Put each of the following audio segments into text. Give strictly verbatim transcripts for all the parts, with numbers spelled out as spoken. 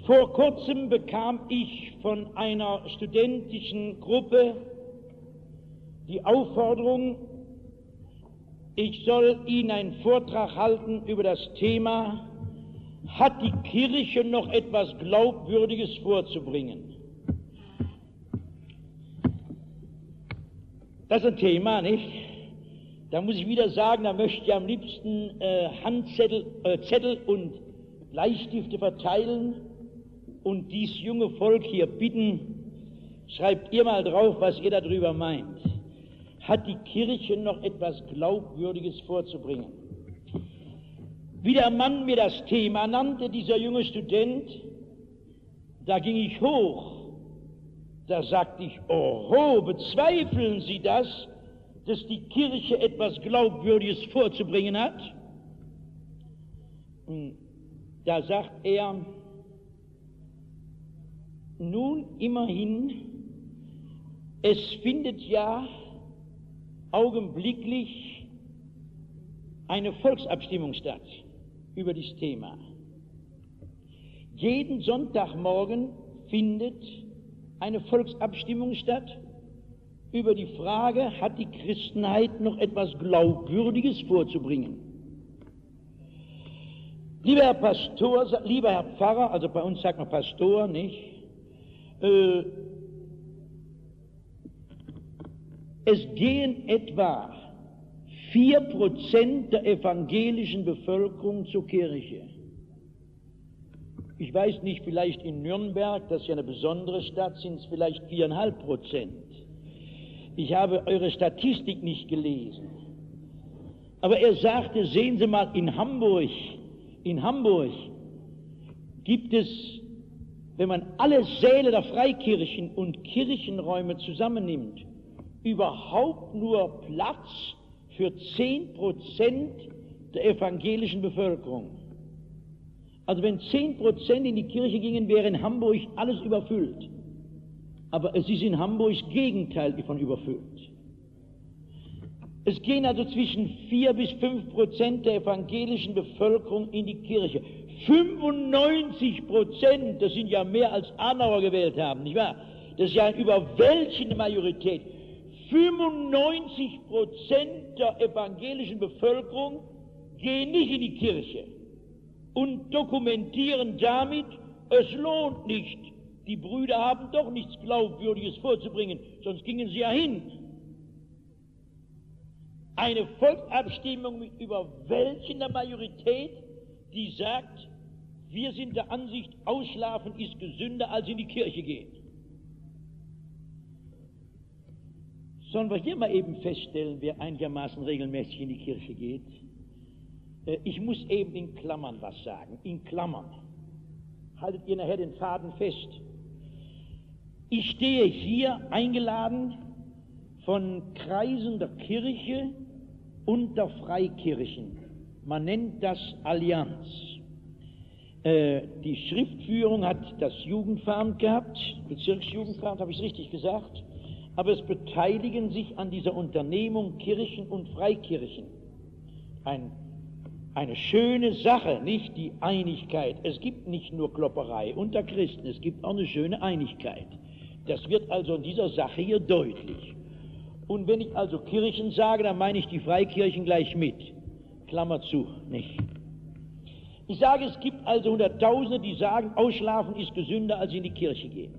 Vor kurzem bekam ich von einer studentischen Gruppe die Aufforderung, ich soll Ihnen einen Vortrag halten über das Thema, hat die Kirche noch etwas Glaubwürdiges vorzubringen? Das ist ein Thema, nicht? Da muss ich wieder sagen, da möchte ich am liebsten äh, Handzettel äh, Zettel und Bleistifte verteilen und dies junge Volk hier bitten, schreibt ihr mal drauf, was ihr darüber meint. Hat die Kirche noch etwas Glaubwürdiges vorzubringen? Wie der Mann mir das Thema nannte, dieser junge Student, da ging ich hoch. Da sagte ich, oho, bezweifeln Sie das, dass die Kirche etwas Glaubwürdiges vorzubringen hat? Da sagt er, nun immerhin, es findet ja augenblicklich eine Volksabstimmung statt über dieses Thema. Jeden Sonntagmorgen findet eine Volksabstimmung statt über die Frage, hat die Christenheit noch etwas Glaubwürdiges vorzubringen? Lieber Herr Pastor, lieber Herr Pfarrer, also bei uns sagt man Pastor, nicht? Äh, es gehen etwa vier Prozent der evangelischen Bevölkerung zur Kirche. Ich weiß nicht, vielleicht in Nürnberg, das ist ja eine besondere Stadt, sind es vielleicht viereinhalb Prozent. Ich habe eure Statistik nicht gelesen. Aber er sagte, sehen Sie mal, in Hamburg, in Hamburg gibt es, wenn man alle Säle der Freikirchen und Kirchenräume zusammennimmt, überhaupt nur Platz für zehn Prozent der evangelischen Bevölkerung. Also wenn zehn Prozent in die Kirche gingen, wäre in Hamburg alles überfüllt. Aber es ist in Hamburg das Gegenteil von überfüllt. Es gehen also zwischen vier bis fünf Prozent der evangelischen Bevölkerung in die Kirche. fünfundneunzig Prozent, das sind ja mehr als Adenauer gewählt haben, nicht wahr? Das ist ja eine überwältigende Majorität. fünfundneunzig Prozent der evangelischen Bevölkerung gehen nicht in die Kirche und dokumentieren damit, es lohnt nicht. Die Brüder haben doch nichts Glaubwürdiges vorzubringen, sonst gingen sie ja hin. Eine Volksabstimmung mit überwältigender Majorität, die sagt, wir sind der Ansicht, ausschlafen ist gesünder als in die Kirche gehen. Sollen wir hier mal eben feststellen, wer einigermaßen regelmäßig in die Kirche geht? Ich muss eben in Klammern was sagen, in Klammern. Haltet ihr nachher den Faden fest. Ich stehe hier eingeladen von Kreisen der Kirche und der Freikirchen. Man nennt das Allianz. Äh, die Schriftführung hat das Jugendveramt gehabt, Bezirksjugendveramt, habe ich es richtig gesagt, aber es beteiligen sich an dieser Unternehmung Kirchen und Freikirchen. Ein, eine schöne Sache, nicht die Einigkeit. Es gibt nicht nur Klopperei unter Christen, es gibt auch eine schöne Einigkeit. Das wird also in dieser Sache hier deutlich. Und wenn ich also Kirchen sage, dann meine ich die Freikirchen gleich mit. Klammer zu, nicht? Ich sage, es gibt also Hunderttausende, die sagen, ausschlafen ist gesünder, als in die Kirche gehen.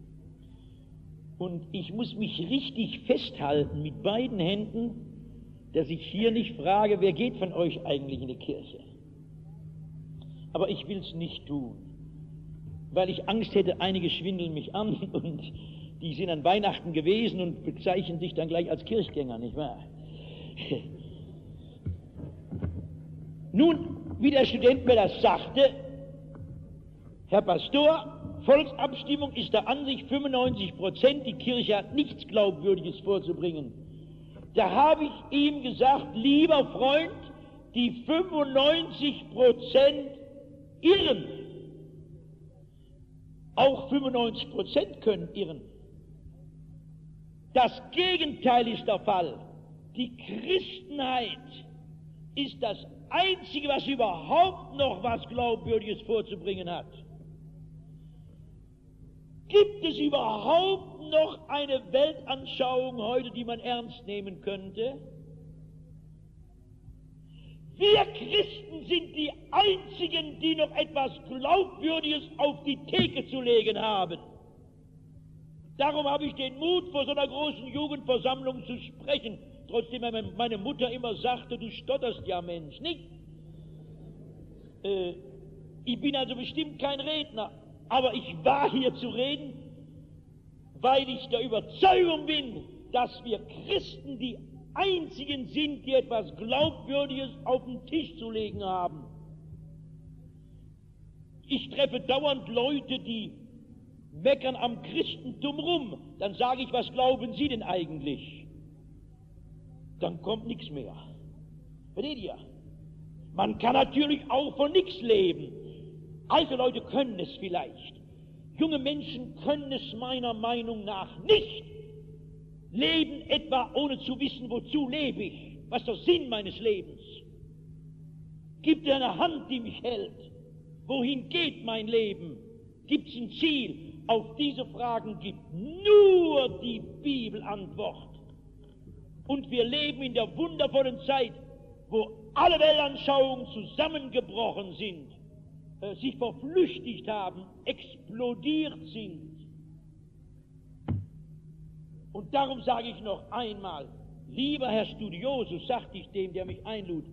Und ich muss mich richtig festhalten mit beiden Händen, dass ich hier nicht frage, wer geht von euch eigentlich in die Kirche? Aber ich will es nicht tun, weil ich Angst hätte, einige schwindeln mich an und die sind an Weihnachten gewesen und bezeichnen sich dann gleich als Kirchgänger, nicht wahr? Nun, wie der Student mir das sagte, Herr Pastor, Volksabstimmung ist der Ansicht fünfundneunzig Prozent, die Kirche hat nichts Glaubwürdiges vorzubringen. Da habe ich ihm gesagt, lieber Freund, die fünfundneunzig Prozent irren. Auch fünfundneunzig Prozent können irren. Das Gegenteil ist der Fall. Die Christenheit ist das Einzige, was überhaupt noch was Glaubwürdiges vorzubringen hat. Gibt es überhaupt noch eine Weltanschauung heute, die man ernst nehmen könnte? Wir Christen sind die Einzigen, die noch etwas Glaubwürdiges auf die Theke zu legen haben. Darum habe ich den Mut, vor so einer großen Jugendversammlung zu sprechen, trotzdem meine Mutter immer sagte, du stotterst ja, Mensch, nicht? Äh, ich bin also bestimmt kein Redner, aber ich war hier zu reden, weil ich der Überzeugung bin, dass wir Christen die Einzigen sind, die etwas Glaubwürdiges auf den Tisch zu legen haben. Ich treffe dauernd Leute, die meckern am Christentum rum. Dann sage ich, was glauben Sie denn eigentlich? Dann kommt nichts mehr. Versteht ihr? Man kann natürlich auch von nichts leben. Alte Leute können es vielleicht. Junge Menschen können es meiner Meinung nach nicht. Leben etwa ohne zu wissen, wozu lebe ich? Was ist der Sinn meines Lebens? Gibt es eine Hand, die mich hält? Wohin geht mein Leben? Gibt es ein Ziel? Auf diese Fragen gibt nur die Bibel Antwort. Und wir leben in der wundervollen Zeit, wo alle Weltanschauungen zusammengebrochen sind, äh, sich verflüchtigt haben, explodiert sind. Und darum sage ich noch einmal, lieber Herr Studiosus, sagte ich dem, der mich einlud,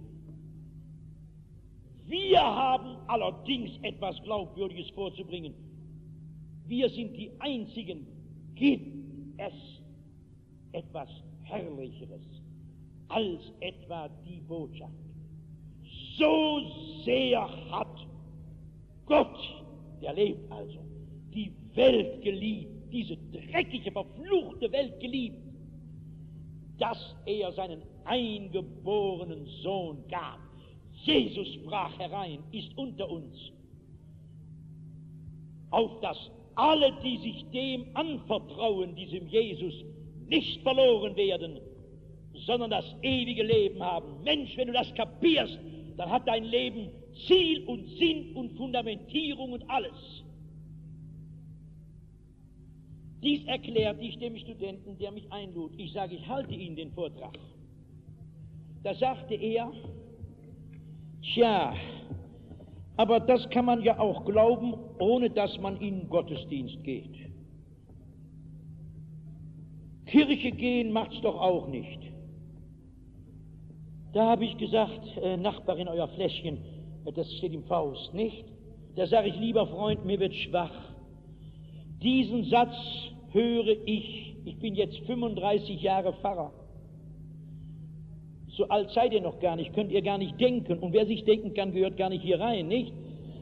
wir haben allerdings etwas Glaubwürdiges vorzubringen. Wir sind die Einzigen. Gibt es etwas Herrlicheres als etwa die Botschaft? So sehr hat Gott, der lebt also, die Welt geliebt, diese dreckige, verfluchte Welt geliebt, dass er seinen eingeborenen Sohn gab. Jesus brach herein, ist unter uns, auf dass alle, die sich dem anvertrauen, diesem Jesus, nicht verloren werden, sondern das ewige Leben haben. Mensch, wenn du das kapierst, dann hat dein Leben Ziel und Sinn und Fundamentierung und alles. Dies erklärte ich dem Studenten, der mich einlud. Ich sage, ich halte Ihnen den Vortrag. Da sagte er, tja, aber das kann man ja auch glauben, ohne dass man in den Gottesdienst geht. Kirche gehen macht's doch auch nicht. Da habe ich gesagt, äh, Nachbarin, euer Fläschchen, das steht im Faust, nicht? Da sage ich, lieber Freund, mir wird schwach. Diesen Satz höre ich, ich bin jetzt fünfunddreißig Jahre Pfarrer. So alt seid ihr noch gar nicht, könnt ihr gar nicht denken. Und wer sich denken kann, gehört gar nicht hier rein, nicht?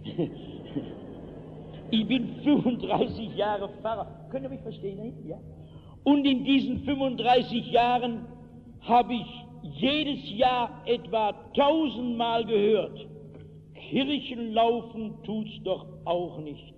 Ich bin fünfunddreißig Jahre Pfarrer. Könnt ihr mich verstehen, nicht? Ja. Und in diesen fünfunddreißig Jahren habe ich jedes Jahr etwa tausendmal gehört, Kirchen laufen tut's doch auch nicht.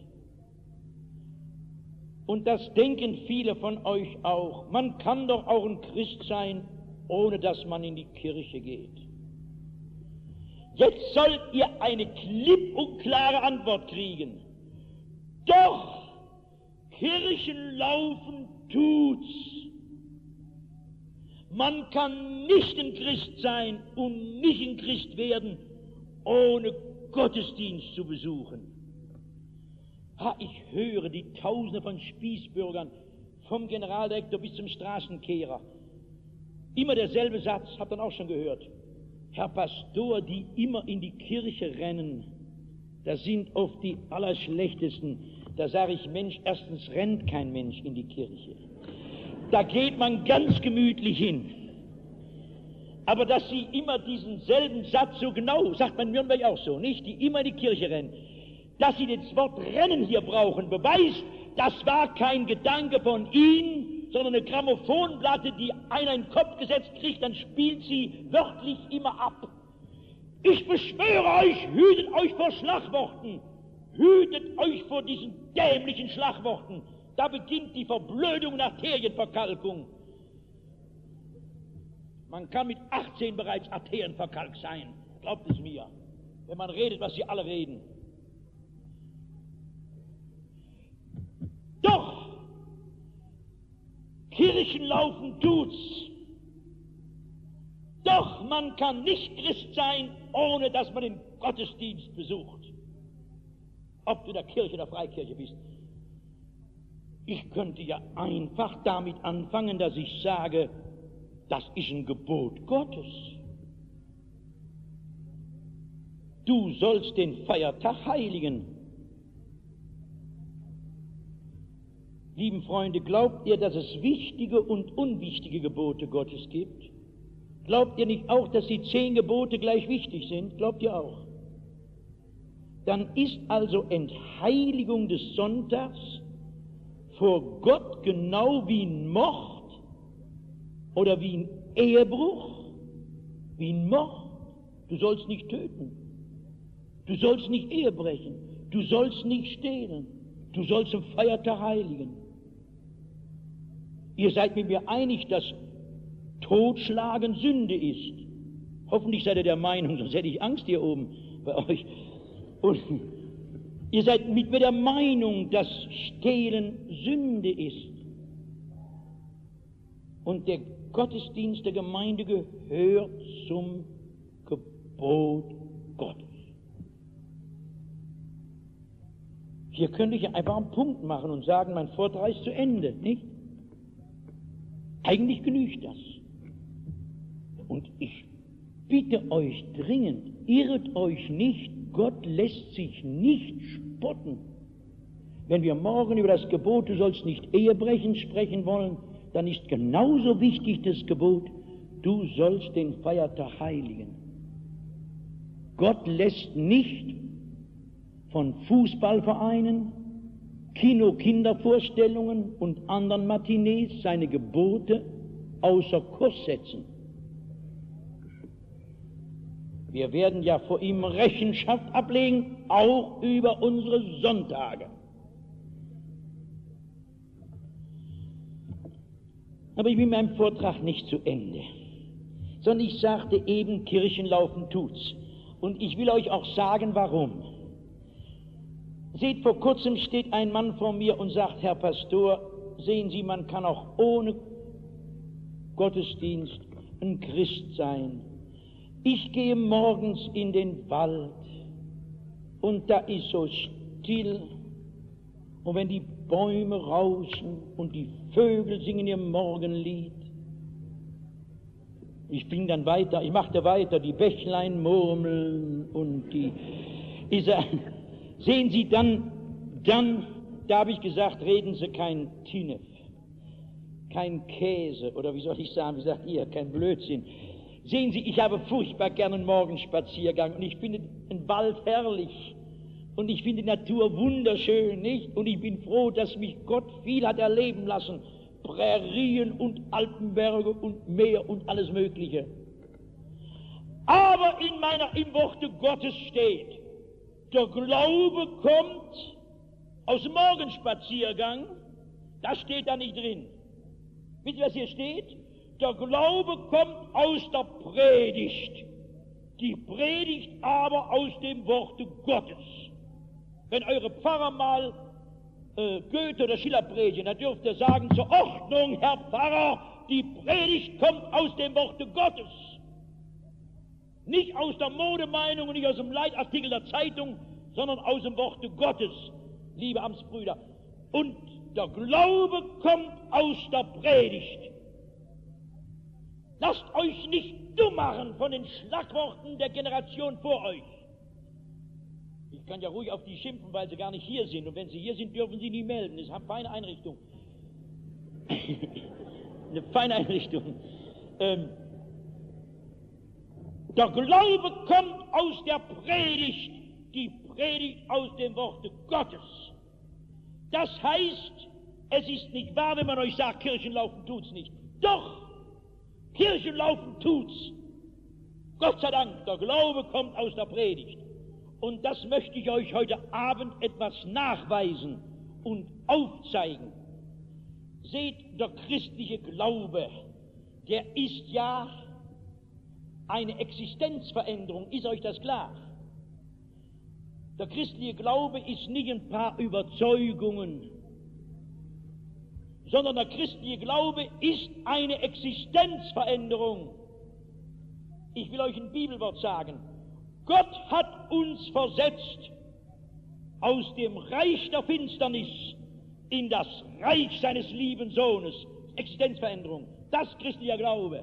Und das denken viele von euch auch. Man kann doch auch ein Christ sein, ohne dass man in die Kirche geht. Jetzt sollt ihr eine klipp und klare Antwort kriegen. Doch, Kirchen laufen tut's. Man kann nicht ein Christ sein und nicht ein Christ werden, ohne Gottesdienst zu besuchen. Ha, ich höre die Tausende von Spießbürgern, vom Generaldirektor bis zum Straßenkehrer. Immer derselbe Satz, habt ihr auch schon gehört. Herr Pastor, die immer in die Kirche rennen, das sind oft die Allerschlechtesten. Da sage ich, Mensch, erstens rennt kein Mensch in die Kirche. Da geht man ganz gemütlich hin. Aber dass sie immer diesen selben Satz so genau, sagt man in Nürnberg auch so, nicht? Die immer in die Kirche rennen. Dass sie das Wort Rennen hier brauchen, beweist, das war kein Gedanke von ihnen, sondern eine Grammophonplatte, die einer in den Kopf gesetzt kriegt, dann spielt sie wörtlich immer ab. Ich beschwöre euch, hütet euch vor Schlagworten. Hütet euch vor diesen dämlichen Schlagworten. Da beginnt die Verblödung und Arterienverkalkung. Man kann mit achtzehn bereits arterienverkalkt sein, glaubt es mir, wenn man redet, was sie alle reden. Doch Kirchen laufen tut's. Doch man kann nicht Christ sein, ohne dass man den Gottesdienst besucht. Ob du in der Kirche oder Freikirche bist. Ich könnte ja einfach damit anfangen, dass ich sage, das ist ein Gebot Gottes. Du sollst den Feiertag heiligen. Lieben Freunde, glaubt ihr, dass es wichtige und unwichtige Gebote Gottes gibt? Glaubt ihr nicht auch, dass die zehn Gebote gleich wichtig sind? Glaubt ihr auch? Dann ist also Entheiligung des Sonntags vor Gott genau wie ein Mord oder wie ein Ehebruch, wie ein Mord. Du sollst nicht töten, du sollst nicht Ehe brechen, du sollst nicht stehlen, du sollst den Feiertag heiligen. Ihr seid mit mir einig, dass Totschlagen Sünde ist. Hoffentlich seid ihr der Meinung, sonst hätte ich Angst hier oben bei euch. Und ihr seid mit mir der Meinung, dass Stehlen Sünde ist. Und der Gottesdienst der Gemeinde gehört zum Gebot Gottes. Hier könnte ich einfach einen Punkt machen und sagen, mein Vortrag ist zu Ende, nicht? Eigentlich genügt das. Und ich bitte euch dringend, irret euch nicht, Gott lässt sich nicht spotten. Wenn wir morgen über das Gebot, du sollst nicht Ehe brechen, sprechen wollen, dann ist genauso wichtig das Gebot, du sollst den Feiertag heiligen. Gott lässt nicht von Fußballvereinen, Kino-Kindervorstellungen und anderen Matinees seine Gebote außer Kurs setzen. Wir werden ja vor ihm Rechenschaft ablegen, auch über unsere Sonntage. Aber ich bin mit meinem Vortrag nicht zu Ende, sondern ich sagte eben, Kirchenlaufen tut's. Und ich will euch auch sagen, warum. Seht, vor kurzem steht ein Mann vor mir und sagt, Herr Pastor, sehen Sie, man kann auch ohne Gottesdienst ein Christ sein. Ich gehe morgens in den Wald und da ist so still und wenn die Bäume rauschen und die Vögel singen ihr Morgenlied, ich bin dann weiter, ich machte weiter, die Bächlein murmeln und die, ich sag, sehen Sie, dann, dann, da habe ich gesagt, reden Sie kein Tinef, kein Käse oder wie soll ich sagen, wie sagt ihr, kein Blödsinn. Sehen Sie, ich habe furchtbar gern einen Morgenspaziergang und ich finde den Wald herrlich und ich finde die Natur wunderschön, nicht? Und ich bin froh, dass mich Gott viel hat erleben lassen, Prärien und Alpenberge und Meer und alles Mögliche. Aber in meiner, im Worte Gottes steht, der Glaube kommt aus dem Morgenspaziergang, das steht da nicht drin. Wisst ihr, was hier steht? Der Glaube kommt aus der Predigt, die Predigt aber aus dem Worte Gottes. Wenn eure Pfarrer mal äh, Goethe oder Schiller predigen, dann dürft ihr sagen, zur Ordnung, Herr Pfarrer, die Predigt kommt aus dem Worte Gottes. Nicht aus der Modemeinung und nicht aus dem Leitartikel der Zeitung, sondern aus dem Worte Gottes, liebe Amtsbrüder. Und der Glaube kommt aus der Predigt. Lasst euch nicht dumm machen von den Schlagworten der Generation vor euch. Ich kann ja ruhig auf die schimpfen, weil sie gar nicht hier sind. Und wenn sie hier sind, dürfen sie nie melden. Das ist eine feine Einrichtung. Eine feine Einrichtung. Ähm, der Glaube kommt aus der Predigt, die Predigt aus dem Worte Gottes. Das heißt, es ist nicht wahr, wenn man euch sagt, Kirchenlaufen tut's nicht. Doch! Kirchenlaufen tut's. Gott sei Dank, der Glaube kommt aus der Predigt. Und das möchte ich euch heute Abend etwas nachweisen und aufzeigen. Seht, der christliche Glaube, der ist ja eine Existenzveränderung. Ist euch das klar? Der christliche Glaube ist nicht ein paar Überzeugungen, sondern der christliche Glaube ist eine Existenzveränderung. Ich will euch ein Bibelwort sagen. Gott hat uns versetzt aus dem Reich der Finsternis in das Reich seines lieben Sohnes. Existenzveränderung. Das christlicher Glaube.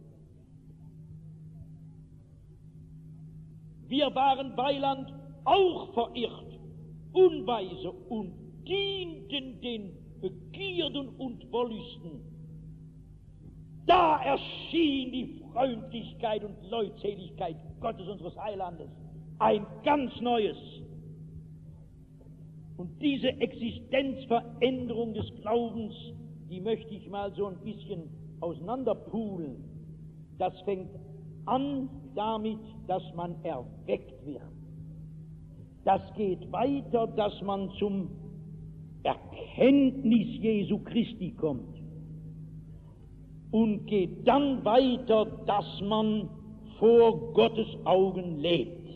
Wir waren Weiland auch verirrt, unweise und dienten den Begierden und Wollüsten. Da erschien die Freundlichkeit und Leutseligkeit Gottes unseres Heilandes. Ein ganz neues. Und diese Existenzveränderung des Glaubens, die möchte ich mal so ein bisschen auseinanderpulen. Das fängt an damit, dass man erweckt wird. Das geht weiter, dass man zum Erkenntnis Jesu Christi kommt. Und geht dann weiter, dass man vor Gottes Augen lebt.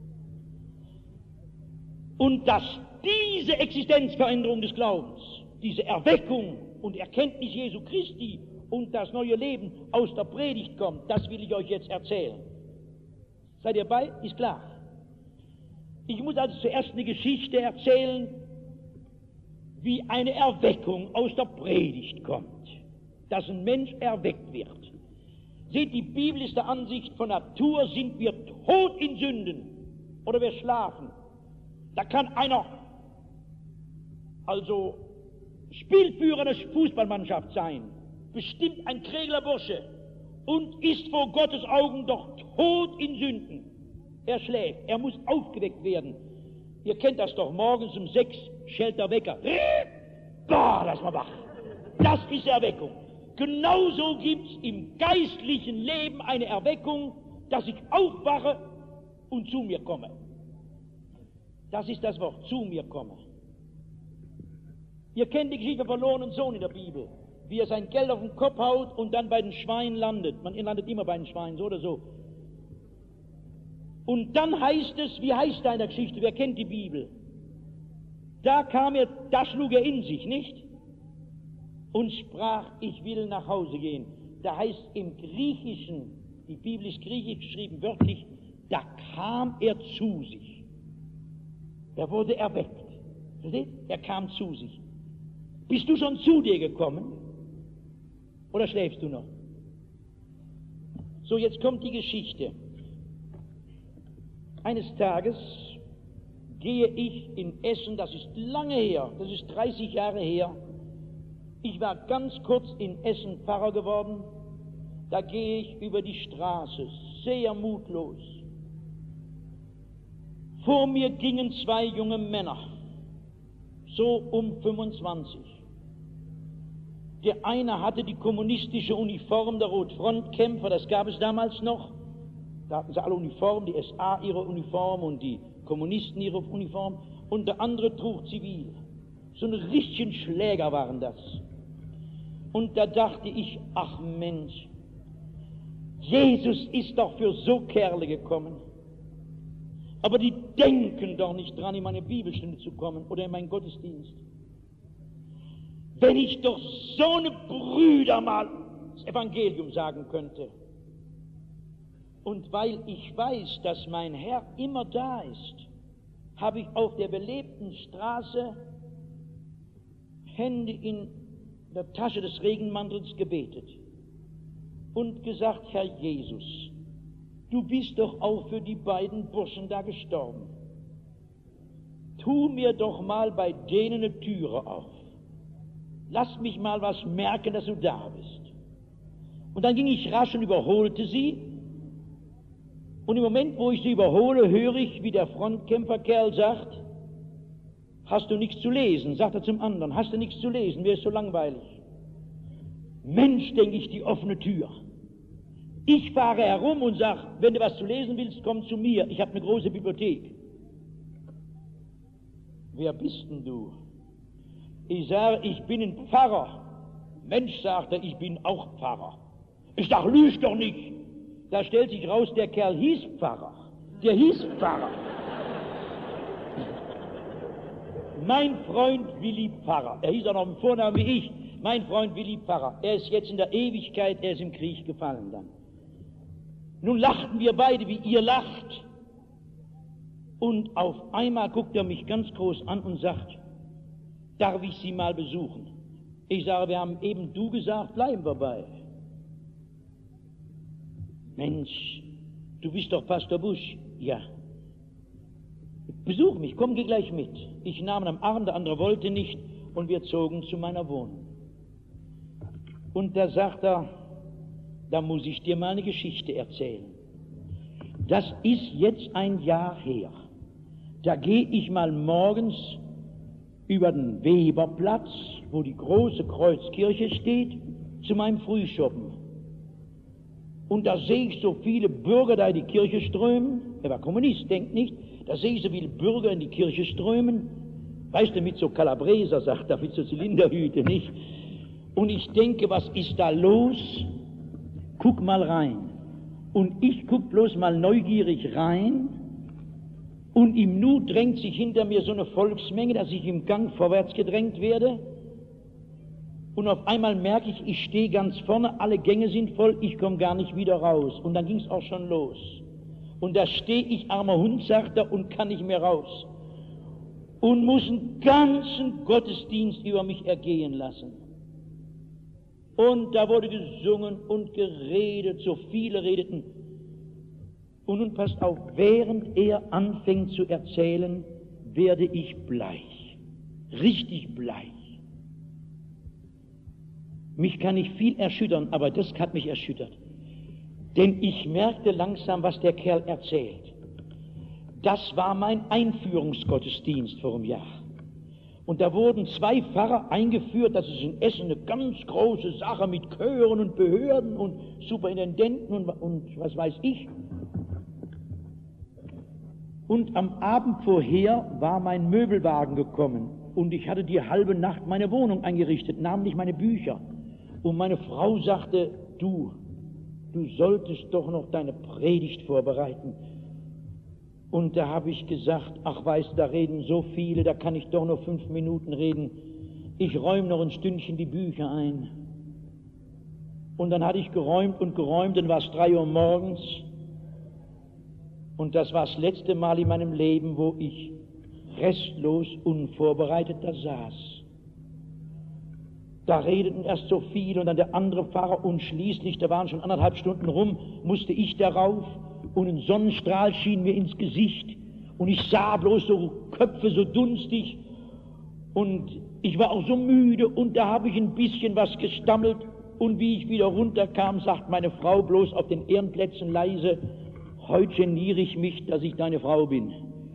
Und dass diese Existenzveränderung des Glaubens, diese Erweckung und Erkenntnis Jesu Christi und das neue Leben aus der Predigt kommt, das will ich euch jetzt erzählen. Seid ihr bei? Ist klar. Ich muss also zuerst eine Geschichte erzählen, wie eine Erweckung aus der Predigt kommt, dass ein Mensch erweckt wird. Seht, die Bibel ist der Ansicht, von Natur sind wir tot in Sünden oder wir schlafen. Da kann einer, also Spielführer der Fußballmannschaft sein, bestimmt ein Kregler Bursche und ist vor Gottes Augen doch tot in Sünden. Er schläft, er muss aufgeweckt werden. Ihr kennt das doch, morgens um sechs schellt der Wecker. Boah, lass mal wach. Das ist Erweckung. Genauso gibt es im geistlichen Leben eine Erweckung, dass ich aufwache und zu mir komme. Das ist das Wort, zu mir komme. Ihr kennt die Geschichte vom verlorenen Sohn in der Bibel, wie er sein Geld auf den Kopf haut und dann bei den Schweinen landet. Man landet immer bei den Schweinen, so oder so. Und dann heißt es, wie heißt da in der Geschichte, wer kennt die Bibel? Da kam er, da schlug er in sich, nicht? Und sprach, ich will nach Hause gehen. Da heißt im Griechischen, die Bibel ist griechisch geschrieben, wörtlich, da kam er zu sich. Er wurde erweckt. Versteht? Er kam zu sich. Bist du schon zu dir gekommen? Oder schläfst du noch? So, jetzt kommt die Geschichte. Eines Tages gehe ich in Essen, das ist lange her, das ist dreißig Jahre her. Ich war ganz kurz in Essen Pfarrer geworden. Da gehe ich über die Straße, sehr mutlos. Vor mir gingen zwei junge Männer, so um fünfundzwanzig. Der eine hatte die kommunistische Uniform der Rotfrontkämpfer, das gab es damals noch. Da hatten sie alle Uniform, die S A ihre Uniform und die Kommunisten ihre Uniform. Und der andere trug zivil. So ein richtigen Schläger waren das. Und da dachte ich, ach Mensch, Jesus ist doch für so Kerle gekommen. Aber die denken doch nicht dran, in meine Bibelstunde zu kommen oder in meinen Gottesdienst. Wenn ich doch so eine Brüder mal das Evangelium sagen könnte. Und weil ich weiß, dass mein Herr immer da ist, habe ich auf der belebten Straße Hände in der Tasche des Regenmantels gebetet und gesagt, Herr Jesus, du bist doch auch für die beiden Burschen da gestorben. Tu mir doch mal bei denen eine Türe auf. Lass mich mal was merken, dass du da bist. Und dann ging ich rasch und überholte sie. Und im Moment, wo ich sie überhole, höre ich, wie der Frontkämpferkerl sagt, hast du nichts zu lesen? Sagt er zum anderen, hast du nichts zu lesen? Mir ist so langweilig. Mensch, denke ich, die offene Tür. Ich fahre herum und sage, wenn du was zu lesen willst, komm zu mir. Ich habe eine große Bibliothek. Wer bist denn du? Ich sage, ich bin ein Pfarrer. Mensch, sagt er, ich bin auch Pfarrer. Ich sage, lüg doch nicht. Da stellt sich raus, der Kerl hieß Pfarrer. Der hieß Pfarrer. Mein Freund Willi Pfarrer. Er hieß auch noch im Vornamen wie ich. mein Freund Willi Pfarrer, er ist jetzt in der Ewigkeit, er ist im Krieg gefallen dann. Nun lachten wir beide, wie ihr lacht. Und auf einmal guckt er mich ganz groß an und sagt, darf ich Sie mal besuchen? Ich sage, wir haben eben du gesagt, bleiben wir bei. Mensch, du bist doch Pastor Busch. Ja. Besuch mich, komm, geh gleich mit. Ich nahm ihn am Arm, der andere wollte nicht, und wir zogen zu meiner Wohnung. Und da sagt er, da muss ich dir mal eine Geschichte erzählen. Das ist jetzt ein Jahr her. Da gehe ich mal morgens über den Weberplatz, wo die große Kreuzkirche steht, zu meinem Frühschoppen. Und da sehe ich so viele Bürger da in die Kirche strömen. Er war Kommunist, denkt nicht. Da sehe ich so viele Bürger in die Kirche strömen. Weißt du, mit so Calabreser, sagt er, mit so Zylinderhüte, nicht? Und ich denke, was ist da los? Guck mal rein. Und ich guck bloß mal neugierig rein. Und im Nu drängt sich hinter mir so eine Volksmenge, dass ich im Gang vorwärts gedrängt werde. Und auf einmal merke ich, ich stehe ganz vorne, alle Gänge sind voll, ich komme gar nicht wieder raus. Und dann ging es auch schon los. Und da stehe ich, armer Hund, sagt er, und kann nicht mehr raus. Und muss einen ganzen Gottesdienst über mich ergehen lassen. Und da wurde gesungen und geredet, so viele redeten. Und nun passt auf, während er anfängt zu erzählen, werde ich bleich, richtig bleich. Mich kann nicht viel erschüttern, aber das hat mich erschüttert. Denn ich merkte langsam, was der Kerl erzählt. Das war mein Einführungsgottesdienst vor einem Jahr. Und da wurden zwei Pfarrer eingeführt, das ist in Essen eine ganz große Sache mit Chören und Behörden und Superintendenten und, und was weiß ich. Und am Abend vorher war mein Möbelwagen gekommen und ich hatte die halbe Nacht meine Wohnung eingerichtet, namentlich meine Bücher. Und meine Frau sagte, du, du solltest doch noch deine Predigt vorbereiten. Und da habe ich gesagt, ach weißt du, da reden so viele, da kann ich doch nur fünf Minuten reden. Ich räume noch ein Stündchen die Bücher ein. Und dann hatte ich geräumt und geräumt, dann war es drei Uhr morgens. Und das war das letzte Mal in meinem Leben, wo ich restlos unvorbereitet da saß. Da redeten erst so viele und dann der andere Pfarrer und schließlich, da waren schon anderthalb Stunden rum, musste ich darauf und ein Sonnenstrahl schien mir ins Gesicht und ich sah bloß so Köpfe so dunstig und ich war auch so müde und da habe ich ein bisschen was gestammelt und wie ich wieder runterkam, sagt meine Frau bloß auf den Ehrenplätzen leise, heute geniere ich mich, dass ich deine Frau bin.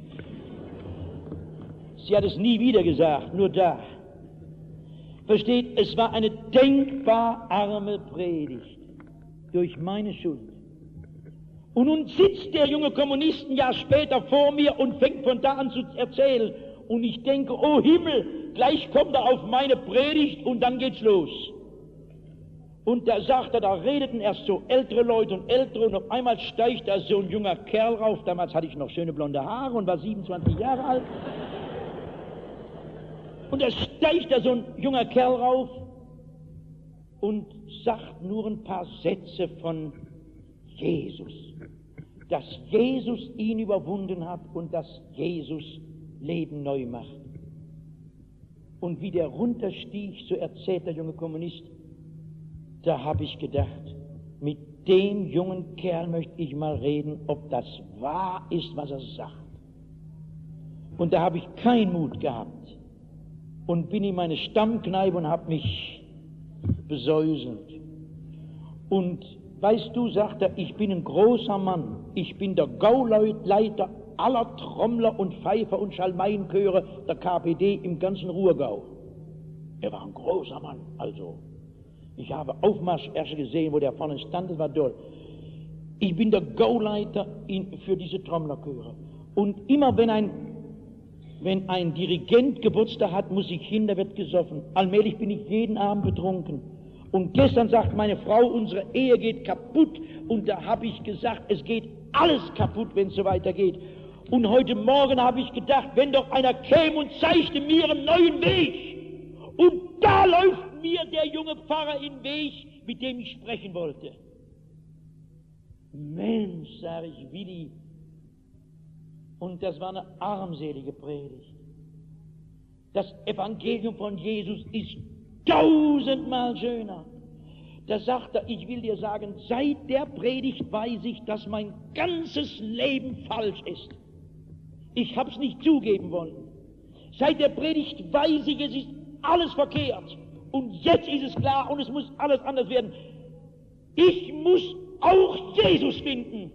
Sie hat es nie wieder gesagt, nur da. Versteht, es war eine denkbar arme Predigt durch meine Schuld. Und nun sitzt der junge Kommunist ein Jahr später vor mir und fängt von da an zu erzählen. Und ich denke, oh Himmel, gleich kommt er auf meine Predigt und dann geht's los. Und da sagt er, da redeten erst so ältere Leute und ältere und auf einmal steigt da so ein junger Kerl rauf. Damals hatte ich noch schöne blonde Haare und war siebenundzwanzig Jahre alt. Und da steigt da so ein junger Kerl rauf und sagt nur ein paar Sätze von Jesus. Dass Jesus ihn überwunden hat und dass Jesus Leben neu macht. Und wie der runterstieg, so erzählt der junge Kommunist, da habe ich gedacht, mit dem jungen Kerl möchte ich mal reden, ob das wahr ist, was er sagt. Und da habe ich keinen Mut gehabt. Und bin in meine Stammkneipe und habe mich besäuselt. Und weißt du, sagt er, ich bin ein großer Mann. Ich bin der Gauleiter aller Trommler und Pfeifer und Schalmeienchöre der K P D im ganzen Ruhrgau. Er war ein großer Mann, also. Ich habe Aufmarschärsche gesehen, wo der vorne stand, das war toll. Ich bin der Gauleiter in, für diese Trommlerchöre. Und immer wenn ein Wenn ein Dirigent Geburtstag hat, muss ich hin, da wird gesoffen. Allmählich bin ich jeden Abend betrunken. Und gestern sagt meine Frau, unsere Ehe geht kaputt. Und da habe ich gesagt, es geht alles kaputt, wenn es so weitergeht. Und heute Morgen habe ich gedacht, wenn doch einer käme und zeigte mir einen neuen Weg. Und da läuft mir der junge Pfarrer in den Weg, mit dem ich sprechen wollte. Mensch, sage ich, Willi, und das war eine armselige Predigt. Das Evangelium von Jesus ist tausendmal schöner. Da sagt er, ich will dir sagen, seit der Predigt weiß ich, dass mein ganzes Leben falsch ist. Ich habe es nicht zugeben wollen. Seit der Predigt weiß ich, es ist alles verkehrt. Und jetzt ist es klar und es muss alles anders werden. Ich muss auch Jesus finden.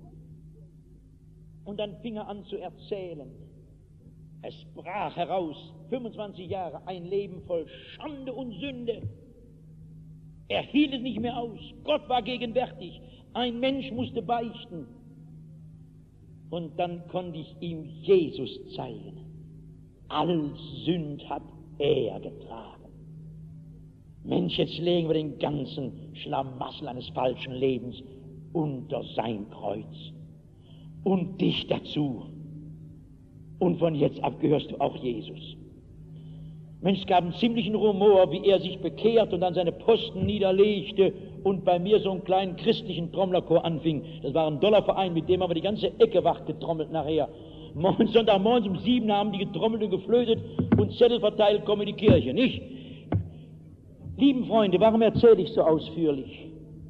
Und dann fing er an zu erzählen. Es brach heraus, fünfundzwanzig Jahre, ein Leben voll Schande und Sünde. Er hielt es nicht mehr aus. Gott war gegenwärtig. Ein Mensch musste beichten. Und dann konnte ich ihm Jesus zeigen. All Sünd hat er getragen. Mensch, jetzt legen wir den ganzen Schlamassel eines falschen Lebens unter sein Kreuz. Und dich dazu. Und von jetzt ab gehörst du auch Jesus. Mensch, es gab einen ziemlichen Rumor, wie er sich bekehrt und dann seine Posten niederlegte und bei mir so einen kleinen christlichen Trommlerchor anfing. Das war ein Dollarverein, mit dem haben wir die ganze Ecke wach getrommelt nachher. Morgen, Sonntagmorgens um sieben haben die getrommelt und geflötet und Zettel verteilt, komm in die Kirche, nicht? Lieben Freunde, warum erzähle ich so ausführlich?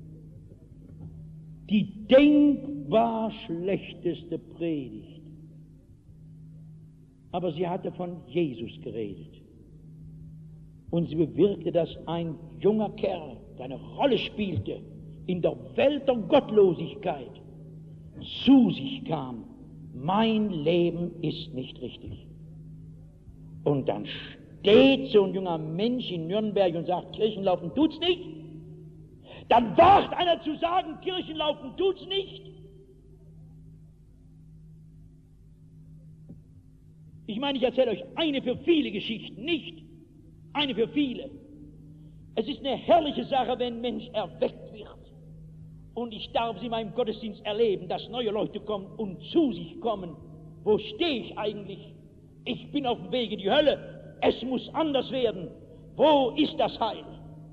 Die denkbar schlechteste Predigt. Aber sie hatte von Jesus geredet. Und sie bewirkte, dass ein junger Kerl, der eine Rolle spielte, in der Welt der Gottlosigkeit, zu sich kam. Mein Leben ist nicht richtig. Und dann steht so ein junger Mensch in Nürnberg und sagt, Kirchenlaufen tut's nicht. Dann wagt einer zu sagen, Kirchenlaufen tut's nicht. Ich meine, ich erzähle euch eine für viele Geschichten, nicht eine für viele. Es ist eine herrliche Sache, wenn ein Mensch erweckt wird. Und ich darf sie in meinem Gottesdienst erleben, dass neue Leute kommen und zu sich kommen. Wo stehe ich eigentlich? Ich bin auf dem Weg in die Hölle. Es muss anders werden. Wo ist das Heil?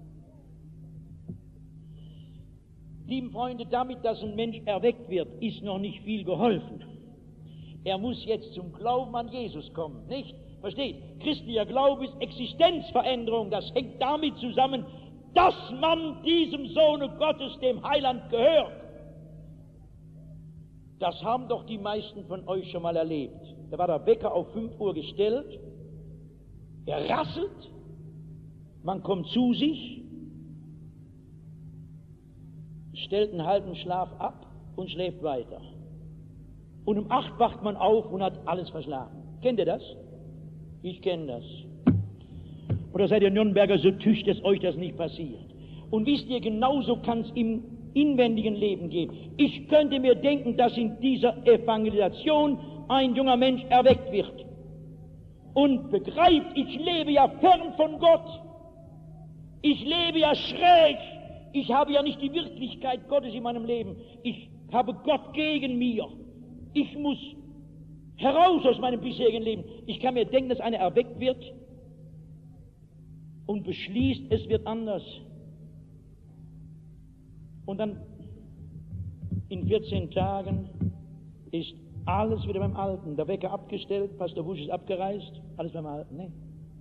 Lieben Freunde, damit, dass ein Mensch erweckt wird, ist noch nicht viel geholfen. Er muss jetzt zum Glauben an Jesus kommen, nicht? Versteht? Christlicher Glaube ist Existenzveränderung. Das hängt damit zusammen, dass man diesem Sohne Gottes, dem Heiland, gehört. Das haben doch die meisten von euch schon mal erlebt. Da war der Wecker auf fünf Uhr gestellt, er rasselt, man kommt zu sich, stellt einen halben Schlaf ab und schläft weiter. Und um acht wacht man auf und hat alles verschlafen. Kennt ihr das? Ich kenne das. Oder seid ihr Nürnberger so tücht, dass euch das nicht passiert? Und wisst ihr, genauso kann es im inwendigen Leben gehen. Ich könnte mir denken, dass in dieser Evangelisation ein junger Mensch erweckt wird und begreift, ich lebe ja fern von Gott. Ich lebe ja schräg. Ich habe ja nicht die Wirklichkeit Gottes in meinem Leben. Ich habe Gott gegen mir. Ich muss heraus aus meinem bisherigen Leben. Ich kann mir denken, dass einer erweckt wird und beschließt, es wird anders. Und dann in vierzehn Tagen ist alles wieder beim Alten. Der Wecker abgestellt, Pastor Wusch ist abgereist, alles beim Alten. Nee.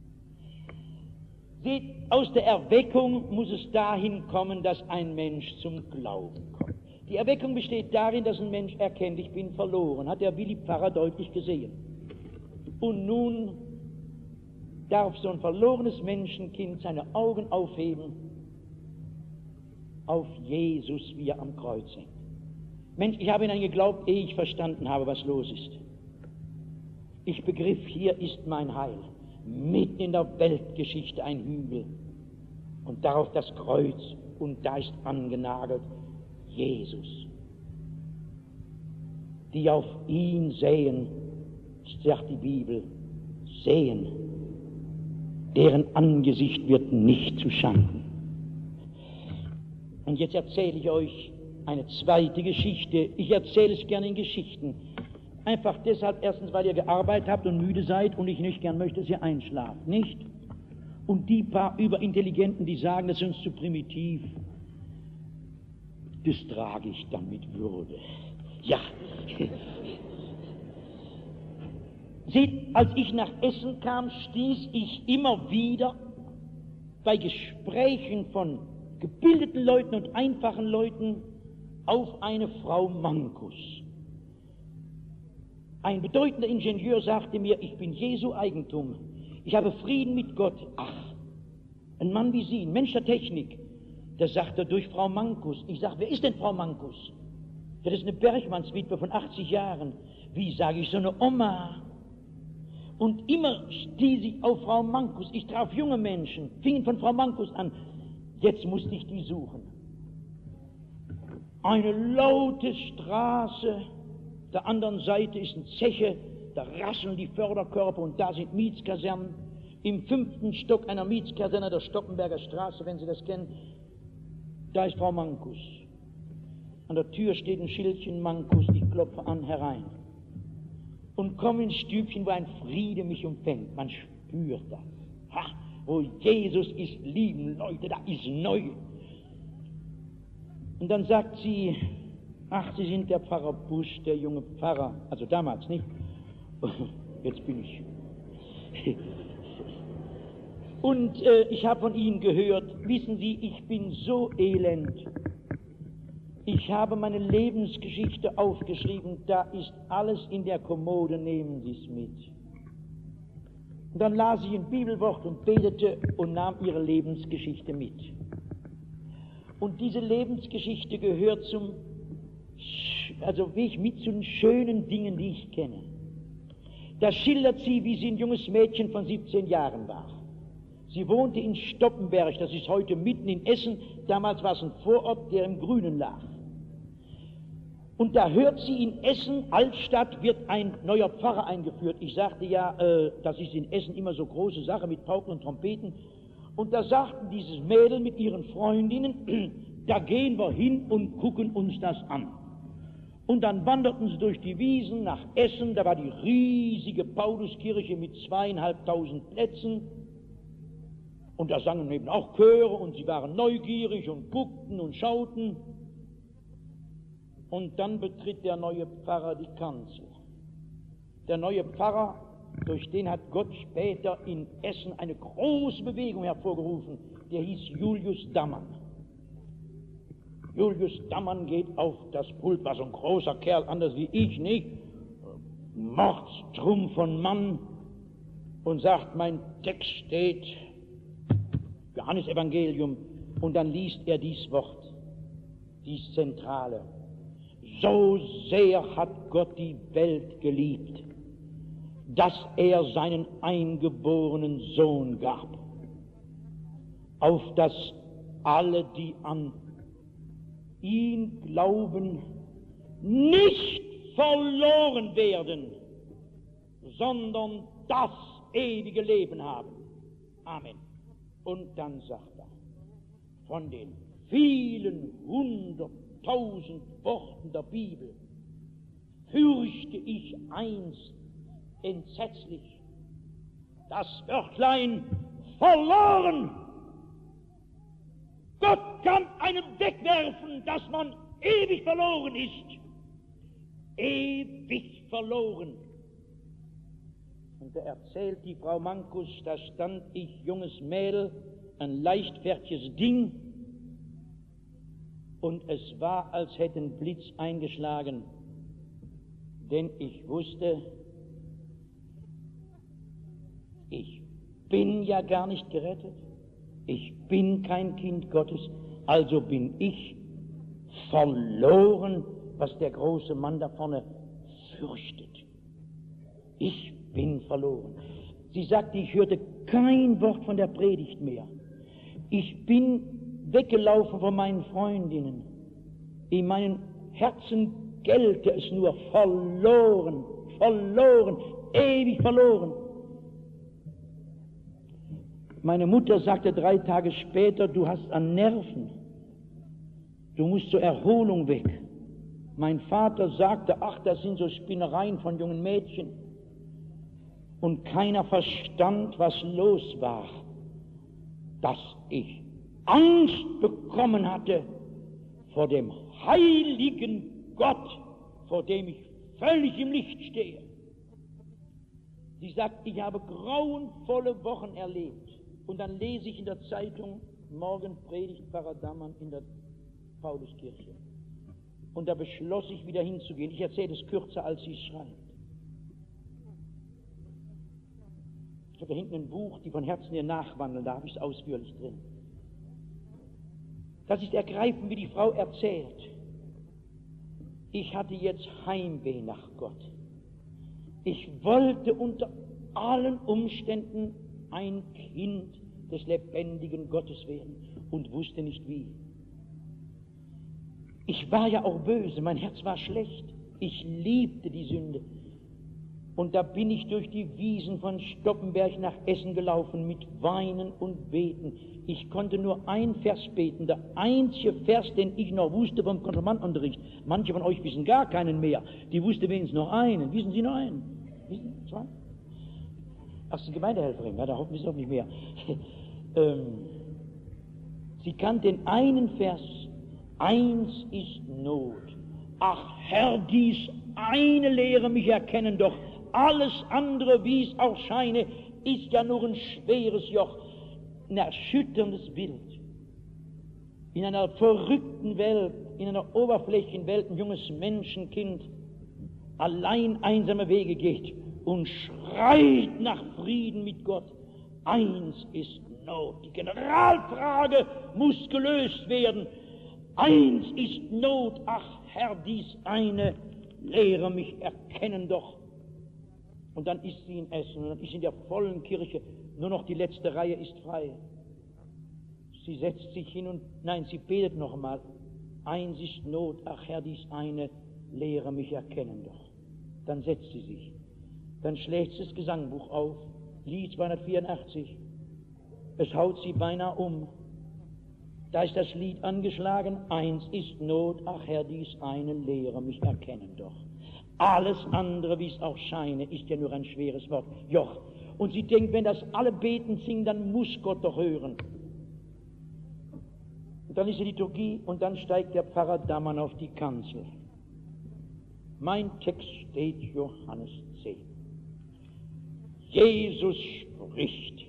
Seht, aus der Erweckung muss es dahin kommen, dass ein Mensch zum Glauben kommt. Die Erweckung besteht darin, dass ein Mensch erkennt, ich bin verloren, hat der Willi Pfarrer deutlich gesehen. Und nun darf so ein verlorenes Menschenkind seine Augen aufheben auf Jesus, wie er am Kreuz hängt. Mensch, ich habe ihn an geglaubt, ehe ich verstanden habe, was los ist. Ich begriff, hier ist mein Heil. Mitten in der Weltgeschichte ein Hügel und darauf das Kreuz und da ist angenagelt Jesus. Die auf ihn sehen, sagt die Bibel, sehen, deren Angesicht wird nicht zu schanden. Und jetzt erzähle ich euch eine zweite Geschichte. Ich erzähle es gerne in Geschichten. Einfach deshalb, erstens, weil ihr gearbeitet habt und müde seid und ich nicht gern möchte, dass ihr einschlaft, nicht? Und die paar Überintelligenten, die sagen, das ist uns zu primitiv, das trage ich dann mit Würde. Ja. Seht, als ich nach Essen kam, stieß ich immer wieder bei Gesprächen von gebildeten Leuten und einfachen Leuten auf eine Frau Mankus. Ein bedeutender Ingenieur sagte mir, ich bin Jesu Eigentum, ich habe Frieden mit Gott. Ach, ein Mann wie Sie, ein Mensch der Technik, das sagt er durch Frau Mankus. Ich sage, wer ist denn Frau Mankus? Das ist eine Bergmannswitwe von achtzig Jahren. Wie, sage ich, so eine Oma? Und immer stieß ich auf Frau Mankus. Ich traf junge Menschen, fingen von Frau Mankus an. Jetzt musste ich die suchen. Eine laute Straße, der anderen Seite ist eine Zeche, da rasseln die Förderkörper und da sind Mietskasernen. Im fünften Stock einer Mietskaserne der Stoppenberger Straße, wenn Sie das kennen, da ist Frau Mankus. An der Tür steht ein Schildchen Mankus, ich klopfe an, herein. Und komme ins Stübchen, wo ein Friede mich umfängt. Man spürt das. Ha, wo Jesus ist, lieben Leute, da ist neu. Und dann sagt sie, ach, Sie sind der Pfarrer Busch, der junge Pfarrer, also damals nicht, jetzt bin ich. Und äh, ich habe von Ihnen gehört, wissen Sie, ich bin so elend. Ich habe meine Lebensgeschichte aufgeschrieben, da ist alles in der Kommode, nehmen Sie es mit. Und dann las ich ein Bibelwort und betete und nahm ihre Lebensgeschichte mit. Und diese Lebensgeschichte gehört zum, also wie ich mit zu den schönen Dingen, die ich kenne. Da schildert sie, wie sie ein junges Mädchen von siebzehn Jahren war. Sie wohnte in Stoppenberg, das ist heute mitten in Essen, damals war es ein Vorort, der im Grünen lag. Und da hört sie, in Essen, Altstadt, wird ein neuer Pfarrer eingeführt. Ich sagte ja, äh, das ist in Essen immer so große Sache mit Pauken und Trompeten. Und da sagten dieses Mädel mit ihren Freundinnen, da gehen wir hin und gucken uns das an. Und dann wanderten sie durch die Wiesen nach Essen, da war die riesige Pauluskirche mit zweieinhalbtausend Plätzen. Und da sangen eben auch Chöre und sie waren neugierig und guckten und schauten. Und dann betritt der neue Pfarrer die Kanzel. Der neue Pfarrer, durch den hat Gott später in Essen eine große Bewegung hervorgerufen, der hieß Julius Dammann. Julius Dammann geht auf das Pult, war so ein großer Kerl, anders wie ich, nicht? Mordstrumpf von Mann und sagt, mein Text steht, Johannesevangelium, und dann liest er dies Wort, dies Zentrale. So sehr hat Gott die Welt geliebt, dass er seinen eingeborenen Sohn gab, auf dass alle, die an ihn glauben, nicht verloren werden, sondern das ewige Leben haben. Amen. Und dann sagt er, von den vielen hunderttausend Worten der Bibel fürchte ich eins entsetzlich, das Wörtlein verloren. Gott kann einem wegwerfen, dass man ewig verloren ist. Ewig verloren. Und da erzählt die Frau Mankus, da stand ich, junges Mädel, ein leichtfertiges Ding, und es war, als hätte ein Blitz eingeschlagen, denn ich wusste, ich bin ja gar nicht gerettet, ich bin kein Kind Gottes, also bin ich verloren, was der große Mann da vorne fürchtet. Ich bin verloren. Sie sagte, ich hörte kein Wort von der Predigt mehr. Ich bin weggelaufen von meinen Freundinnen. In meinem Herzen gellte es nur verloren, verloren, ewig verloren. Meine Mutter sagte drei Tage später, du hast an Nerven, du musst zur Erholung weg. Mein Vater sagte, ach, das sind so Spinnereien von jungen Mädchen. Und keiner verstand, was los war. dass ich Angst bekommen hatte vor dem heiligen Gott, vor dem ich völlig im Licht stehe. Sie sagt, ich habe grauenvolle Wochen erlebt. Und dann lese ich in der Zeitung, morgen predigt Pfarrer Dammann in der Pauluskirche. Und da beschloss ich, wieder hinzugehen. Ich erzähle es kürzer, als sie es schreibt. Ich habe da hinten ein Buch, die von Herzen ihr nachwandeln, da habe ich es ausführlich drin. Das ist ergreifend, wie die Frau erzählt. Ich hatte jetzt Heimweh nach Gott. Ich wollte unter allen Umständen ein Kind des lebendigen Gottes werden und wusste nicht wie. Ich war ja auch böse, mein Herz war schlecht. Ich liebte die Sünde. Und da bin ich durch die Wiesen von Stoppenberg nach Essen gelaufen mit Weinen und Beten. Ich konnte nur ein Vers beten, der einzige Vers, den ich noch wusste vom Konfirmandenunterricht. Manche von euch wissen gar keinen mehr. Die wussten wenigstens noch einen. Wissen Sie noch einen? Wissen Sie? Zwei? Ach, Sie Gemeindehelferin, ja, da hoffen Sie auch nicht mehr. ähm, sie kann den einen Vers, eins ist Not. Ach Herr, dies eine lehre mich erkennen doch. Alles andere, wie es auch scheine, ist ja nur ein schweres Joch, ein erschütterndes Bild. In einer verrückten Welt, in einer Oberflächenwelt, ein junges Menschenkind allein einsame Wege geht und schreit nach Frieden mit Gott. Eins ist Not. Die Generalfrage muss gelöst werden. Eins ist Not. Ach Herr, dies eine lehre mich erkennen doch. Und dann ist sie in Essen, und dann ist in der vollen Kirche, nur noch die letzte Reihe ist frei. Sie setzt sich hin und, nein, sie betet noch einmal. Eins ist Not, ach Herr, dies eine, lehre mich erkennen doch. Dann setzt sie sich. Dann schlägt sie das Gesangbuch auf, Lied zweihundertvierundachtzig. Es haut sie beinahe um. Da ist das Lied angeschlagen, eins ist Not, ach Herr, dies eine, lehre mich erkennen doch. Alles andere, wie es auch scheine, ist ja nur ein schweres Wort, Joch. Und sie denkt, wenn das alle beten, singen, dann muss Gott doch hören. Und dann ist die Liturgie und dann steigt der Pfarrer Dammann auf die Kanzel. Mein Text steht Johannes zehn. Jesus spricht,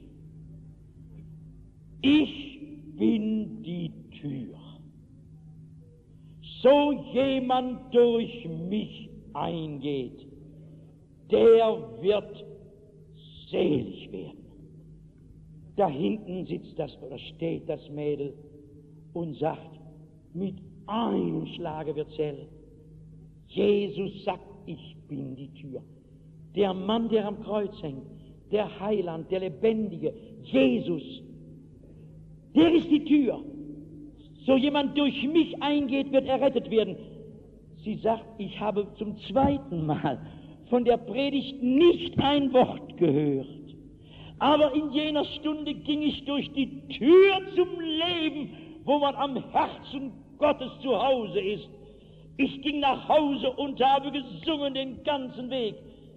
ich bin die Tür. So jemand durch mich eingeht, der wird selig werden. Da hinten sitzt das oder steht das Mädel und sagt, mit einem Schlage wird's hell. Jesus sagt, ich bin die Tür. Der Mann, der am Kreuz hängt, der Heiland, der Lebendige, Jesus, der ist die Tür. So jemand durch mich eingeht, wird errettet werden. Sie sagt, ich habe zum zweiten Mal von der Predigt nicht ein Wort gehört. Aber in jener Stunde ging ich durch die Tür zum Leben, wo man am Herzen Gottes zu Hause ist. Ich ging nach Hause und habe gesungen den ganzen Weg.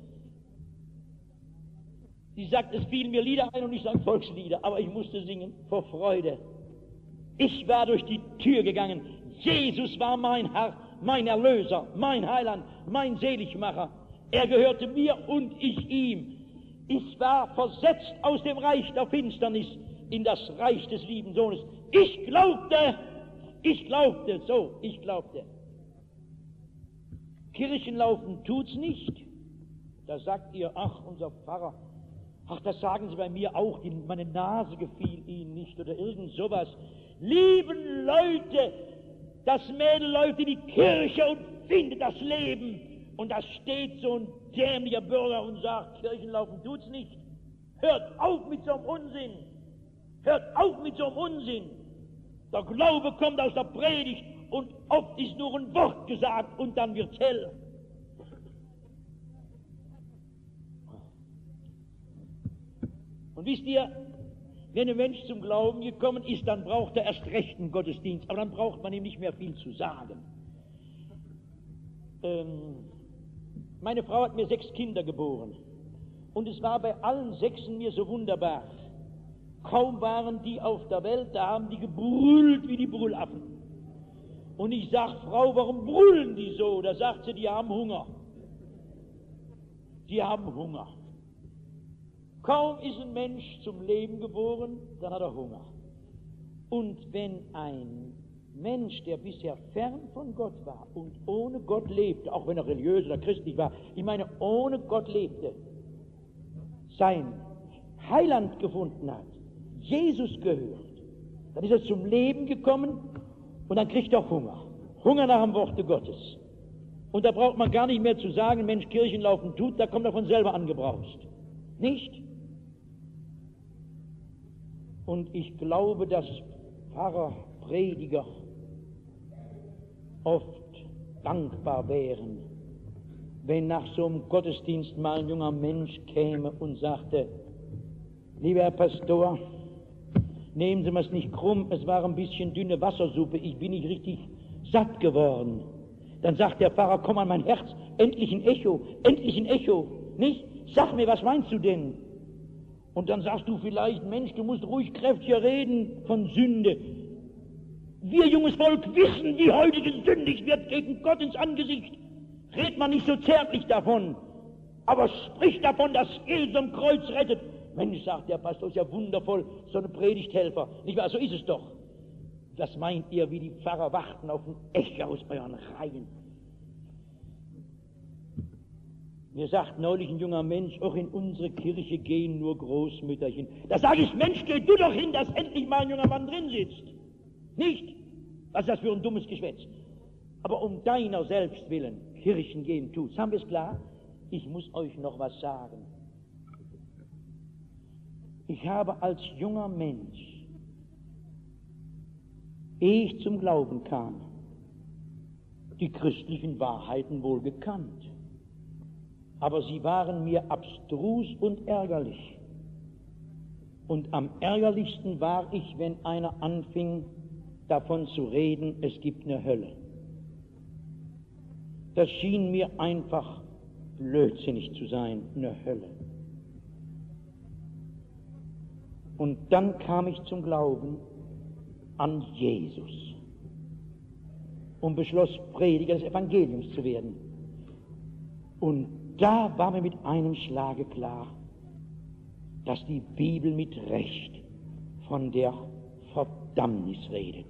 Sie sagt, es fielen mir Lieder ein und ich sang Volkslieder, aber ich musste singen vor Freude. Ich war durch die Tür gegangen. Jesus war mein Herr, mein Erlöser, mein Heiland, mein Seligmacher. Er gehörte mir und ich ihm. Ich war versetzt aus dem Reich der Finsternis in das Reich des lieben Sohnes. Ich glaubte, ich glaubte, so, ich glaubte. Kirchenlaufen tut's nicht. Da sagt ihr, ach, unser Pfarrer, ach, das sagen Sie bei mir auch, die, meine Nase gefiel Ihnen nicht oder irgend sowas. Lieben Leute, das Mädel läuft in die Kirche und findet das Leben. Und da steht so ein dämlicher Bürger und sagt, Kirchenlaufen tut's nicht. Hört auf mit so einem Unsinn. Hört auf mit so einem Unsinn. Der Glaube kommt aus der Predigt und oft ist nur ein Wort gesagt und dann wird's hell. Und wisst ihr, wenn ein Mensch zum Glauben gekommen ist, dann braucht er erst recht einen Gottesdienst, aber dann braucht man ihm nicht mehr viel zu sagen. Ähm, meine Frau hat mir sechs Kinder geboren und es war bei allen sechsen mir so wunderbar. Kaum waren die auf der Welt, da haben die gebrüllt wie die Brüllaffen. Und ich sag, Frau, warum brüllen die so? Da sagt sie, die haben Hunger. Die haben Hunger. Kaum ist ein Mensch zum Leben geboren, dann hat er Hunger. Und wenn ein Mensch, der bisher fern von Gott war und ohne Gott lebte, auch wenn er religiös oder christlich war, ich meine, ohne Gott lebte, sein Heiland gefunden hat, Jesus gehört, dann ist er zum Leben gekommen und dann kriegt er Hunger. Hunger nach dem Worte Gottes. Und da braucht man gar nicht mehr zu sagen, Mensch, Kirchenlaufen tut, da kommt er von selber angebraust. Nicht? Und ich glaube, dass Pfarrer, Prediger oft dankbar wären, wenn nach so einem Gottesdienst mal ein junger Mensch käme und sagte, lieber Herr Pastor, nehmen Sie mir's nicht krumm, es war ein bisschen dünne Wassersuppe, ich bin nicht richtig satt geworden. Dann sagt der Pfarrer, komm an mein Herz, endlich ein Echo, endlich ein Echo, nicht? Sag mir, was meinst du denn? Und dann sagst du vielleicht, Mensch, du musst ruhig kräftiger reden von Sünde. Wir, junges Volk, wissen, wie heute gesündigt wird gegen Gott ins Angesicht. Red man nicht so zärtlich davon, aber sprich davon, dass Jesus am Kreuz rettet. Mensch, sagt der Pastor, ist ja wundervoll, so eine Predigthelfer. Nicht wahr? So ist es doch. Was meint ihr, wie die Pfarrer warten auf ein Echo aus euren Reihen? Mir sagt neulich ein junger Mensch, auch in unsere Kirche gehen nur Großmütterchen. Da sage ich, Mensch, geh du doch hin, dass endlich mal ein junger Mann drin sitzt. Nicht? Was ist das für ein dummes Geschwätz? Aber um deiner selbst willen, Kirchen gehen tut's. Haben wir es klar? Ich muss euch noch was sagen. Ich habe als junger Mensch, ehe ich zum Glauben kam, die christlichen Wahrheiten wohl gekannt. Aber sie waren mir abstrus und ärgerlich. Und am ärgerlichsten war ich, wenn einer anfing, davon zu reden, es gibt eine Hölle. Das schien mir einfach blödsinnig zu sein, eine Hölle. Und dann kam ich zum Glauben an Jesus und beschloss, Prediger des Evangeliums zu werden. Und da war mir mit einem Schlage klar, dass die Bibel mit Recht von der Verdammnis redet.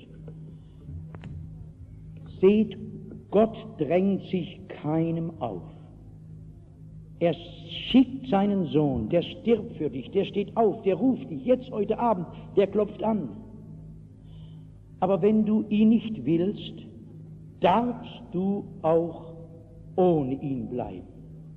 Seht, Gott drängt sich keinem auf. Er schickt seinen Sohn, der stirbt für dich, der steht auf, der ruft dich, jetzt heute Abend, der klopft an. Aber wenn du ihn nicht willst, darfst du auch ohne ihn bleiben.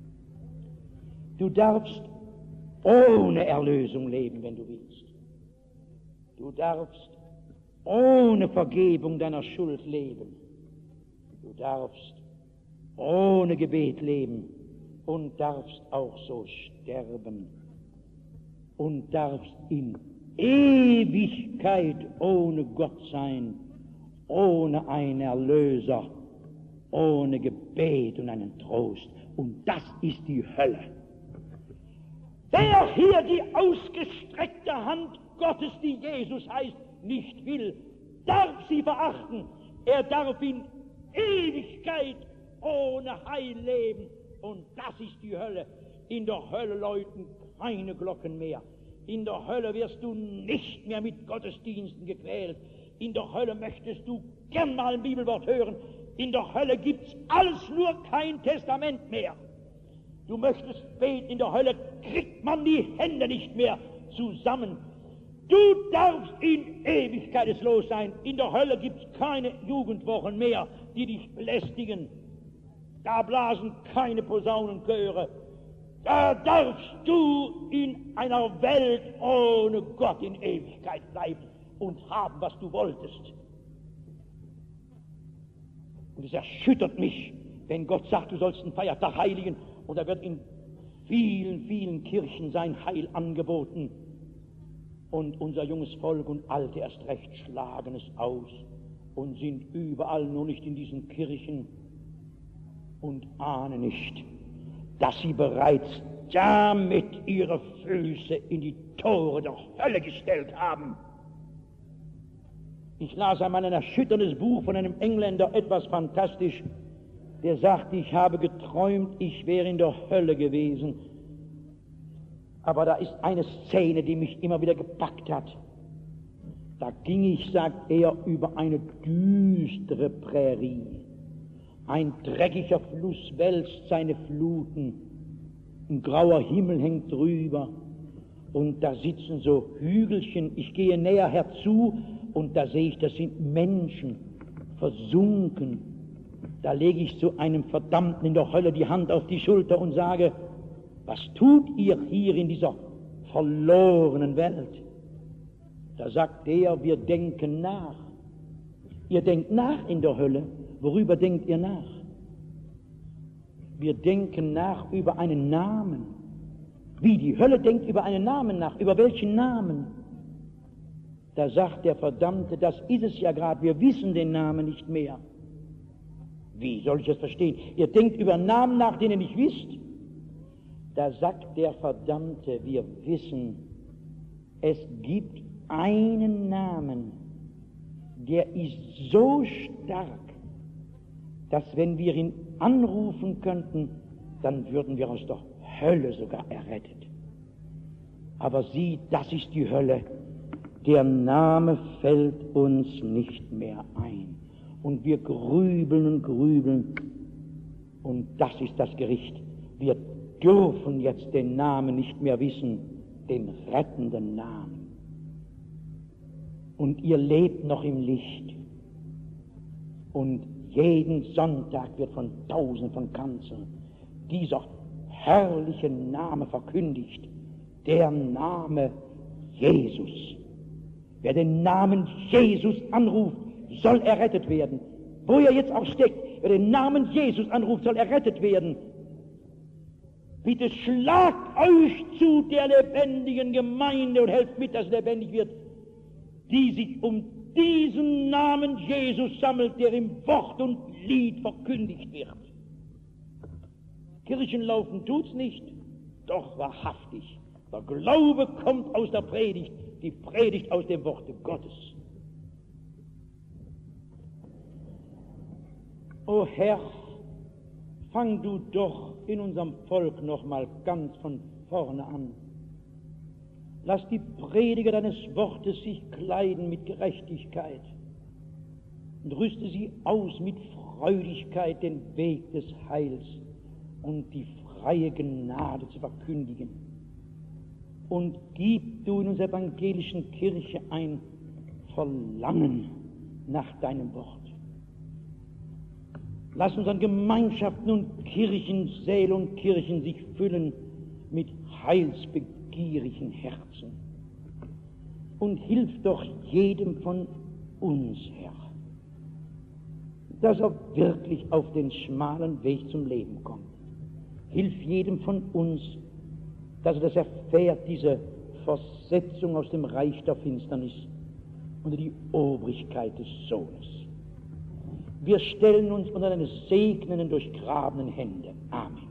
Du darfst ohne Erlösung leben, wenn du willst. Du darfst ohne Vergebung deiner Schuld leben. Du darfst ohne Gebet leben und darfst auch so sterben und darfst in Ewigkeit ohne Gott sein, ohne einen Erlöser, ohne Gebet und einen Trost. Und das ist die Hölle. Wer hier die ausgestreckte Hand Gottes, die Jesus heißt, nicht will, darf sie verachten. Er darf in Ewigkeit ohne Heil leben. Und das ist die Hölle. In der Hölle läuten keine Glocken mehr. In der Hölle wirst du nicht mehr mit Gottesdiensten gequält. In der Hölle möchtest du gern mal ein Bibelwort hören. In der Hölle gibt's alles, nur kein Testament mehr. Du möchtest beten, in der Hölle kriegt man die Hände nicht mehr zusammen. Du darfst in Ewigkeit los sein. In der Hölle gibt's keine Jugendwochen mehr, die dich belästigen. Da blasen keine Posaunenchöre. Da darfst du in einer Welt ohne Gott in Ewigkeit bleiben und haben, was du wolltest. Und es erschüttert mich, wenn Gott sagt, du sollst einen Feiertag heiligen, und da wird in vielen, vielen Kirchen sein Heil angeboten. Und unser junges Volk und Alte erst recht schlagen es aus und sind überall, nur nicht in diesen Kirchen, und ahnen nicht, dass sie bereits damit ihre Füße in die Tore der Hölle gestellt haben. Ich las einmal ein erschütterndes Buch von einem Engländer, etwas fantastisch, der sagte, ich habe geträumt, ich wäre in der Hölle gewesen. Aber da ist eine Szene, die mich immer wieder gepackt hat. Da ging ich, sagt er, über eine düstere Prärie. Ein dreckiger Fluss wälzt seine Fluten, ein grauer Himmel hängt drüber und da sitzen so Hügelchen. Ich gehe näher herzu und da sehe ich, das sind Menschen, versunken. Da lege ich zu einem Verdammten in der Hölle die Hand auf die Schulter und sage, was tut ihr hier in dieser verlorenen Welt? Da sagt er, wir denken nach. Ihr denkt nach in der Hölle. Worüber denkt ihr nach? Wir denken nach über einen Namen. Wie, die Hölle denkt über einen Namen nach. Über welchen Namen? Da sagt der Verdammte, das ist es ja gerade, wir wissen den Namen nicht mehr. Wie soll ich das verstehen? Ihr denkt über Namen nach, den ihr nicht wisst? Da sagt der Verdammte, wir wissen, es gibt einen Namen, der ist so stark, dass wenn wir ihn anrufen könnten, dann würden wir aus der Hölle sogar errettet. Aber sieh, das ist die Hölle. Der Name fällt uns nicht mehr ein. Und wir grübeln und grübeln. Und das ist das Gericht. Wir dürfen jetzt den Namen nicht mehr wissen, den rettenden Namen. Und ihr lebt noch im Licht. Und jeden Sonntag wird von Tausenden von Kanzeln dieser herrliche Name verkündigt. Der Name Jesus. Wer den Namen Jesus anruft, soll errettet werden. Wo er jetzt auch steckt, wer den Namen Jesus anruft, soll errettet werden. Bitte schlagt euch zu der lebendigen Gemeinde und helft mit, dass es lebendig wird, die sich um diesen Namen Jesus sammelt, der im Wort und Lied verkündigt wird. Kirchen laufen tut's nicht, doch wahrhaftig. Der Glaube kommt aus der Predigt, die Predigt aus dem Worte Gottes. O Herr, fang du doch in unserem Volk noch mal ganz von vorne an. Lass die Prediger deines Wortes sich kleiden mit Gerechtigkeit und rüste sie aus mit Freudigkeit, den Weg des Heils und die freie Gnade zu verkündigen. Und gib du in unserer evangelischen Kirche ein Verlangen nach deinem Wort. Lass uns an Gemeinschaften und Kirchen, Säle und Kirchen sich füllen mit heilsbegierigen Herzen. Und hilf doch jedem von uns, Herr, dass er wirklich auf den schmalen Weg zum Leben kommt. Hilf jedem von uns, dass er das erfährt, diese Versetzung aus dem Reich der Finsternis unter die Obrigkeit des Sohnes. Wir stellen uns unter deine segnenden, durchgrabenen Hände. Amen.